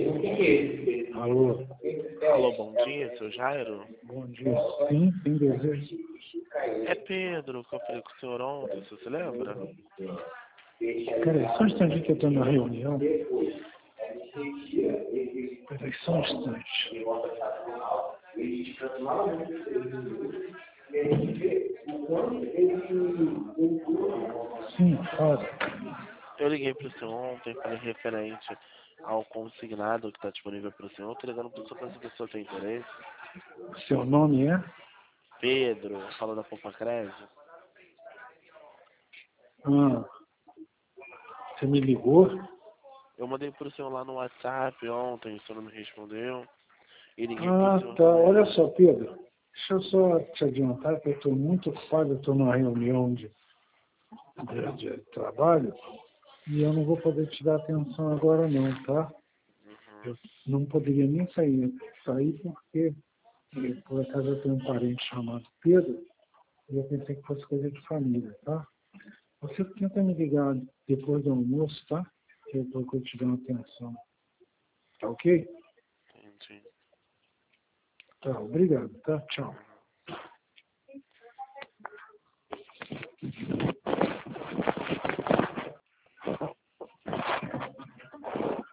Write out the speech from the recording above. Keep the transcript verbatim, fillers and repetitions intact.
Alô? Alô, bom dia, seu Jairo? Bom dia. Sim, sim, desejo. É Pedro, que eu falei com o senhor ontem, você se lembra? Peraí, só um instante que eu estou na reunião. Peraí, só um instante. Sim, fala. Eu liguei para o senhor ontem, falei referente ao consignado que está disponível para o senhor, estou ligando para o senhor para saber se o senhor tem interesse. Seu nome é? Pedro, fala da Poupa Crédito. Ah, você me ligou? Eu mandei para o senhor lá no WhatsApp ontem, o senhor não me respondeu. E liguei para Ah, o senhor tá. também. Olha só, Pedro. Deixa eu só te adiantar que eu estou muito ocupado, eu estou numa reunião de, de, de trabalho e eu não vou poder te dar atenção agora não, tá? Eu não poderia nem sair, sair porque, eh, por acaso, eu tenho um parente chamado Pedro e eu pensei que fosse coisa de família, tá? Você tenta me ligar depois do almoço, tá? Que eu estou te dando atenção. Tá ok? Entendi. Tá, obrigado, tá? Tchau.